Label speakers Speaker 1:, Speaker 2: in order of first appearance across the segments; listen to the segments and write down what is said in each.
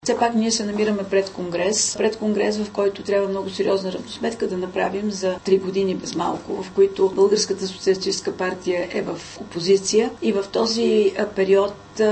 Speaker 1: Все пак ние се намираме пред конгрес, в който трябва много сериозна равносметка да направим за 3 години без малко, в които Българската социалистическа партия е в опозиция и в този период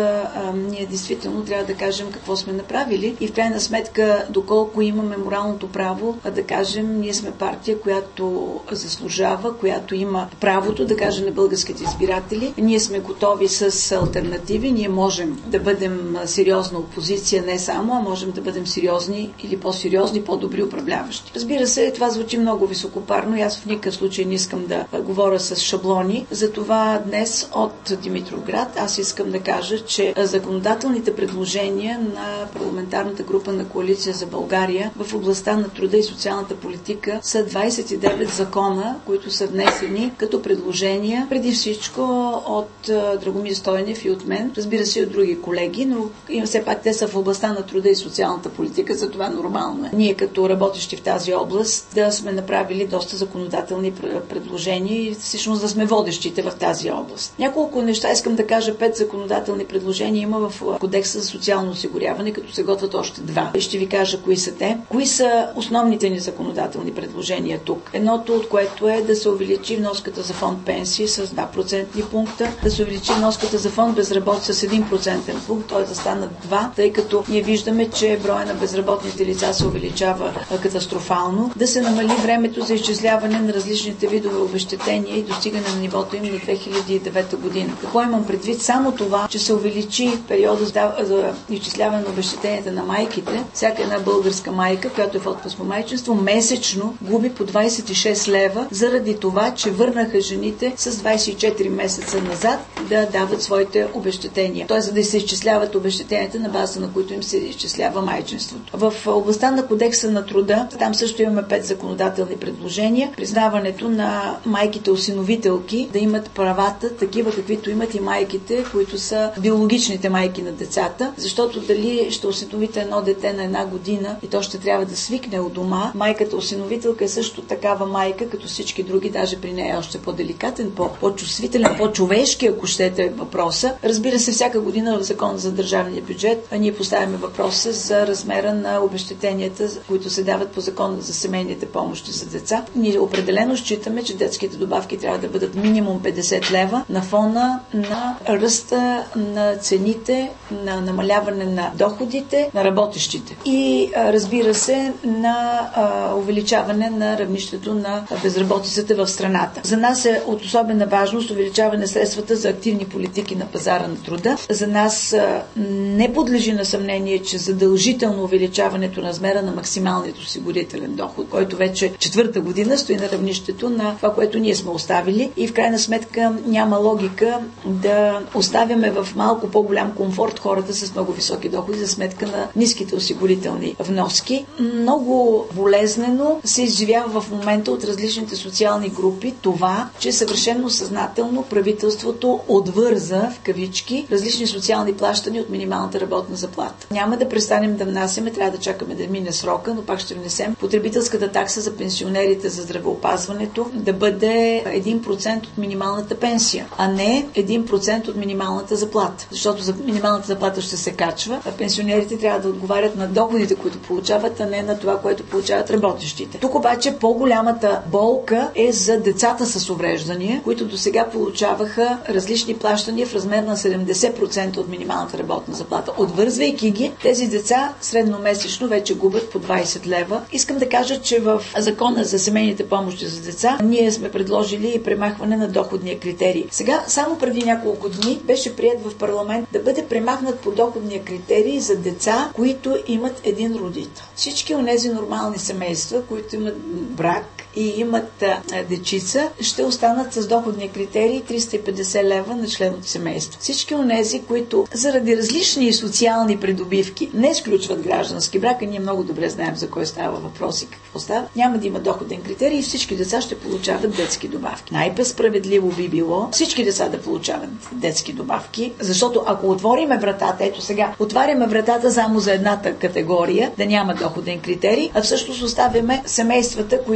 Speaker 1: ние действително трябва да кажем какво сме направили и в крайна сметка доколко имаме моралното право да кажем, ние сме партия, която заслужава, която има правото да каже на българските избиратели, ние сме готови с алтернативи, ние можем да бъдем сериозна опозиция не само, а можем да бъдем сериозни или по-сериозни, по-добри управляващи. Разбира се, това звучи много високопарно и аз в никакъв случай не искам да говоря с шаблони, затова днес от Димитровград аз искам да кажа, че законодателните предложения на парламентарната група на Коалиция за България в областта на труда и социалната политика са 29 закона, които са внесени като предложения, преди всичко от Драгомир Стойнев и от мен, разбира се и от други колеги, но все пак те са в областта на труда и социалната политика, затова нормално е. Ние като работещи в тази област да сме направили доста законодателни предложения и всъщност да сме водещите в тази област. Няколко неща искам да кажа, 5 законодателни предложения има в Кодекса за социално осигуряване, като се готвят още 2. И ще ви кажа кои са те. Кои са основните ни законодателни предложения тук? Едното от което е да се увеличи вноската за фонд пенсии с 2% пункта, да се увеличи вноската за фонд безработица с 1% пункт, т.е. да станат 2, тъй като ние виждаме, че броя на безработните лица се увеличава катастрофално, да се намали времето за изчисляване на различните видове обезщетения и достигане на нивото им на 2009 година. Какво имам предвид? Само това, че се увеличи периода за изчисляване на обезщетенията на майките. Всяка една българска майка, която е в отпуск по майчинство, месечно губи по 26 лева, заради това, че върнаха жените с 24 месеца назад да дават своите обезщетения. Т.е. за да се изчисляват обезщетенията, на база на които им се изчислява майчинството. В областта на Кодекса на труда, там също имаме 5 законодателни предложения. Признаването на майките осиновителки да имат правата, такива каквито имат и майките, които са биологичните майки на децата, защото дали ще осиновите едно дете на 1 година и то ще трябва да свикне от дома, майката осиновителка е също такава майка, като всички други, даже при нея е още по-деликатен, по-чувствителен, по-човешки, ако щете въпроса. Разбира се, всяка година в Закон за държавния бюджет ние поставяме въпроса за размера на обезщетенията, които се дават по Закона за семейните помощи за деца. Ние определено считаме, че детските добавки трябва да бъдат минимум 50 лева на фона на ръста на цените, на намаляване на доходите на работещите и разбира се на увеличаване на равнището на безработицата в страната. За нас е от особена важност увеличаване средствата за активни политики на пазара на труда. За нас не подлежи на съмнение, че задължително увеличаването на размера на максималният осигурителен доход, който вече 4-та година стои на равнището на това, което ние сме оставили и в крайна сметка няма логика да оставяме в малко по-голям комфорт хората с много високи доходи за сметка на ниските осигурителни вноски. Много болезнено се изживява в момента от различните социални групи това, че съвършено съзнателно правителството отвърза в кавички различни социални плащания от минималната работна заплата. Няма да престанем да внасяме, трябва да чакаме да мине срока, но пак ще внесем потребителската такса за пенсионерите за здравеопазването да бъде 1% от минималната пенсия, а не 1% от минималната заплата. Защото за минималната заплата ще се качва, а пенсионерите трябва да отговарят на доходите, които получават, а не на това, което получават работещите. Тук обаче по-голямата болка е за децата с увреждания, които досега получаваха различни плащания в размер на 70% от минималната работна заплата. Отвързвайки ги, тези деца средномесечно вече губят по 20 лева. Искам да кажа, че в Закона за семейните помощи за деца ние сме предложили и премахване на доходния критерий. Сега, само преди няколко дни беше приет в парламент да бъде премахнат подоходния критерий за деца, които имат един родител. Всички онези нормални семейства, които имат брак и имат дечица, ще останат с доходния критерий 350 лева на член от семейство. Всички онези, които заради различни социални придобивки не изключват граждански брак, а ние много добре знаем за кой става въпрос и какво става, няма да има доходен критерий и всички деца ще получават детски добавки. Най-справедливо би било всички деца да получават детски добавки, защото ако отвориме вратата, ето сега, отваряме вратата само за едната категория, да няма доходен критерий, а всъщност оставяме семействата, които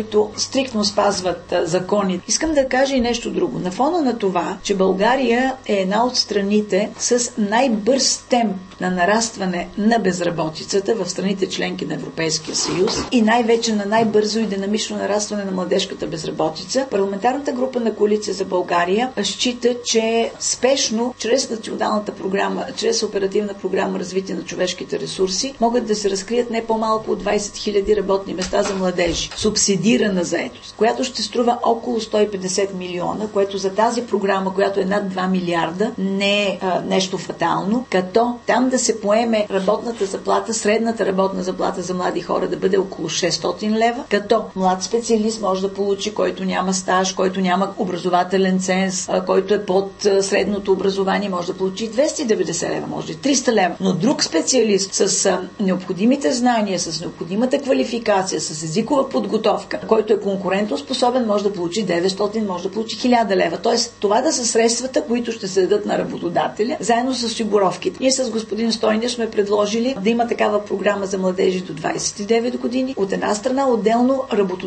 Speaker 1: стриктно спазват закони. Искам да кажа и нещо друго. На фона на това, че България е една от страните с най-бърз темп на нарастване на безработицата в страните членки на Европейския съюз и най-вече на най-бързо и динамично нарастване на младежката безработица, парламентарната група на Коалиция за България счита, че спешно, чрез националната програма, чрез оперативна програма развитие на човешките ресурси, могат да се разкрият не по-малко от 20 000 работни места за младежи. Субсидирана заетост, която ще струва около 150 милиона, което за тази програма, която е над 2 милиарда, не е нещо фатално, като там да се поеме работната заплата, средната работна заплата за млади хора да бъде около 600 лева, като млад специалист може да получи, който няма стаж, който няма образователен ценз, който е под средното образование, може да получи 290 лева, може и 300 лева. Но друг специалист с необходимите знания, с необходимата квалификация, с езикова подготовка, който е конкурентоспособен, може да получи 900, може да получи 1000 лева. Тоест, това да са средствата, които ще се дадат на работодателя, заедно с осигуровките. Ние с господин Стойнев сме предложили да има такава програма за младежи до 29 години. От една страна, отделно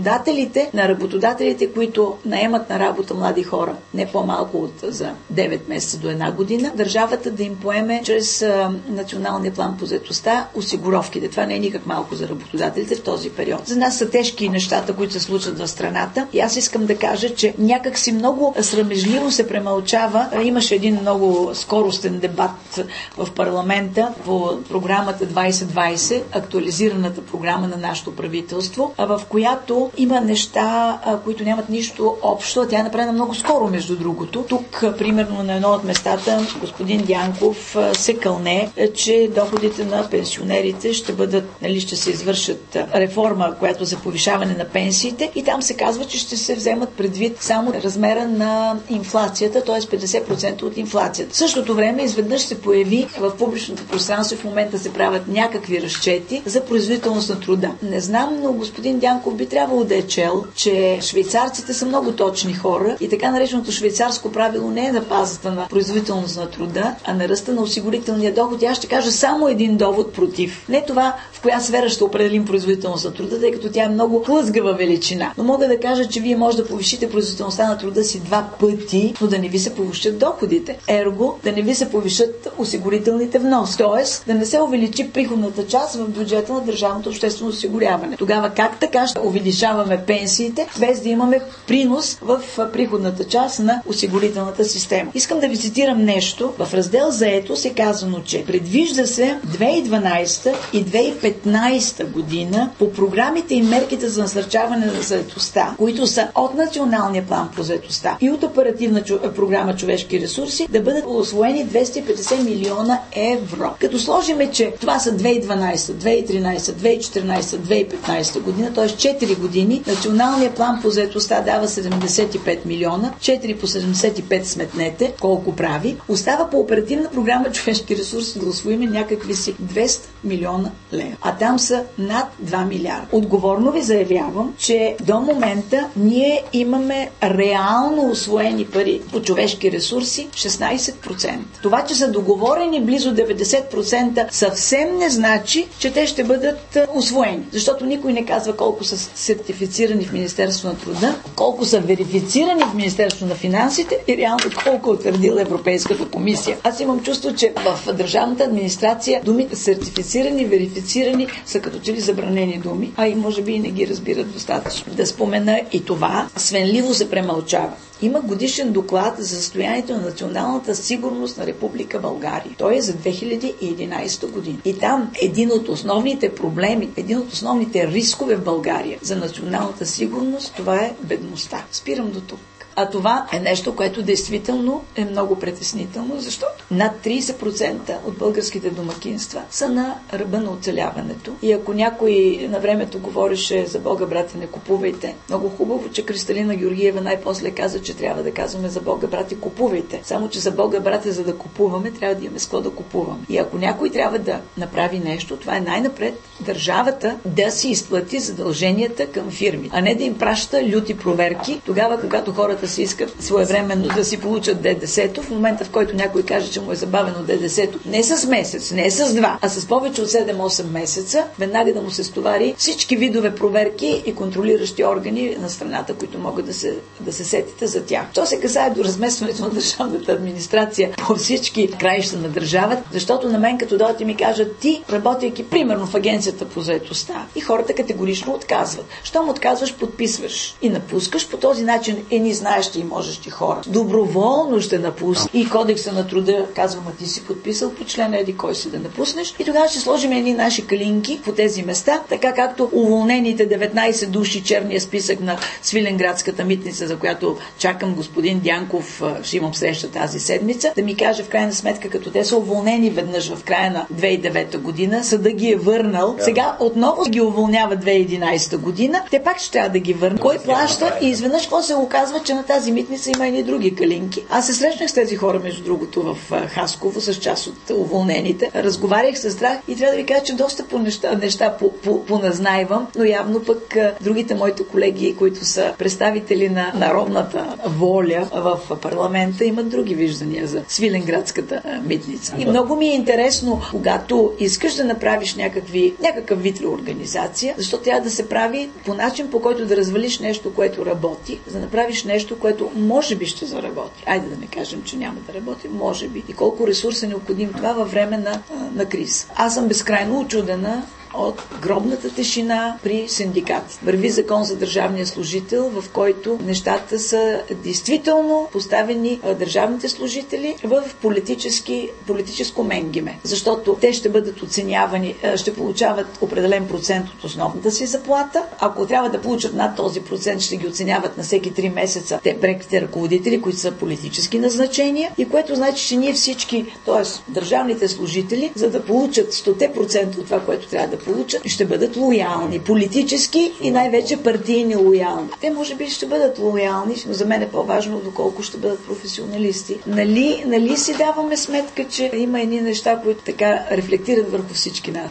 Speaker 1: работодателите, които наемат на работа млади хора, не по-малко от за 9 месеца до една година, държавата да им поеме чрез националния план по заетостта осигуровките. Това не е никак малко за работодателите в този период. За нас са тежки нещата, които се случват в страната. И аз искам да кажа, че някак си много срамежливо се премълчава. Имаше един много скоростен дебат в парламента по програмата 2020, актуализираната програма на нашето правителство, в която има неща, които нямат нищо общо. Тя е направена много скоро, между другото. Тук, примерно, на едно от местата, господин Дянков се кълне, че доходите на пенсионерите ще бъдат, ще се извършат реформа, която за повишаване на пенсиите, и там се казва, че ще се вземат предвид само размера на инфлацията, т.е. 50% от инфлацията. В същото време изведнъж се появи в публичното пространство, в момента се правят някакви разчети за производителност на труда. Не знам, но господин Дянков би трябвало да е чел, че швейцарците са много точни хора и така нареченото швейцарско правило не е на базата на производителност на труда, а на ръста на осигурителния доход. И аз ще кажа само един довод против. Не това в коя сфера ще определим производителност на труда, тъй като тя е много хлъзгава величина. Но мога да кажа, че вие може да повишите производителността на труда си 2 пъти, но да не ви се повишат доходите. Ерго, да не ви се повишат осигурителните вноси. Тоест, да не се увеличи приходната част в бюджета на държавното обществено осигуряване. Тогава как така ще увеличаваме пенсиите, без да имаме принос в приходната част на осигурителната система? Искам да ви цитирам нещо. В раздел заетост е казано, че предвижда се 2012 и 2015 година по програмите и мерките за насърчаване на заетостта, които са от Националния план по заетостта и от оперативна програма човешки ресурси, да бъдат усвоени 250 милиона евро. Като сложиме, че това са 2012, 2013, 2014, 2015 година, т.е. 4 години, Националният план по заетостта дава 75 милиона, 4 по 75 сметнете, колко прави. Остава по оперативна програма човешки ресурси да усвоиме някакви си 200 милиона лева. А там са над 2 милиарда. Отговорно ви заявявам, че до момента ние имаме реално усвоени пари по човешки ресурси 16%. Това, че са договорени близо 90%, съвсем не значи, че те ще бъдат усвоени. Защото никой не казва колко са сертифицирани в Министерство на труда, колко са верифицирани в Министерство на финансите и реално колко утвърдила Европейската комисия. Аз имам чувство, че в държавната администрация думите сертифицирани, верифицирани са като че ли забранени думи, а и може би и не ги разбират достатъчно. Да спомена и това, свенливо се премълчава. Има годишен доклад за състоянието на националната сигурност на Република България. Той е за 2011 година. И там един от основните проблеми, един от основните рискове в България за националната сигурност, това е бедността. Спирам до тук. А това е нещо, което действително е много притеснително, защото над 30% от българските домакинства са на ръба на оцеляването. И ако някой на времето говореше за Бога, брате, не купувайте, много хубаво, че Кристалина Георгиева най-после каза, че трябва да казваме за Бога, брате, купувайте. Само, че за Бога, брате, за да купуваме, трябва да имаме с какво да купуваме. И ако някой трябва да направи нещо, това е най-напред държавата да си изплати задълженията към фирми, а не да им праща люти проверки тогава, когато хората хората си искат своевременно да си получат ДДС-то, в момента в който някой каже, че му е забавено ДДС-то, не с месец, не с два, а с повече от 7-8 месеца, веднага да му се стовари всички видове проверки и контролиращи органи на страната, които могат да се сетите за тях. То се касае до разместването на държавната администрация по всички краища на държавата, защото на мен като дойдат и ми кажат, ти, работейки примерно в агенцията по заетостта, и хората категорично отказват. Щом отказваш, подписваш и напускаш. По този начин едни знаещи и можещи хора доброволно ще напуснат. И кодекса на труда казва, ти си подписал по член еди кой си да напуснеш. И тогава ще сложим едни наши калинки по тези места, така както уволнените 19 души черния списък на Свиленградската митница, за която чакам господин Дянков, ще имам среща тази седмица, да ми каже в крайна сметка, като те са уволнени веднъж в края на 2009 година, съда ги е върнал. Сега отново ги уволнява 2011 година, те пак ще трябва да ги върнат. Кой плаща? И изведнъж какво се оказва, че на тази митница има и други калинки. Аз се срещнах с тези хора, между другото, в Хасково, с част от уволнените. Разговарях с страх и трябва да ви кажа, че доста неща поназнайвам, но явно пък другите моите колеги, които са представители на народната воля в парламента, имат други виждания за Свиленградската митница. И много ми е интересно, когато искаш да направиш някакъв вид организация, защото трябва да се прави по начин, по който да развалиш нещо, което работи, да направиш нещо, което може би ще заработи. Айде да не кажем, че няма да работи, може би. И колко ресурс е необходим това във време на криза. Аз съм безкрайно учудена от гробната тишина при синдикати. Върви закон за държавния служител, в който нещата са действително поставени държавните служители в политическо менгиме. Защото те ще бъдат оценявани, ще получават определен процент от основната си заплата. Ако трябва да получат над този процент, ще ги оценяват на всеки 3 месеца те преките ръководители, които са политически назначения, и което значи, че ние всички, т.е. държавните служители, за да получат 100% от това, което трябва да получат, ще бъдат лоялни, политически и най-вече партийни лоялни. Те може би ще бъдат лоялни, но за мен е по-важно доколко ще бъдат професионалисти. Нали си даваме сметка, че има едни неща, които така рефлектират върху всички нас.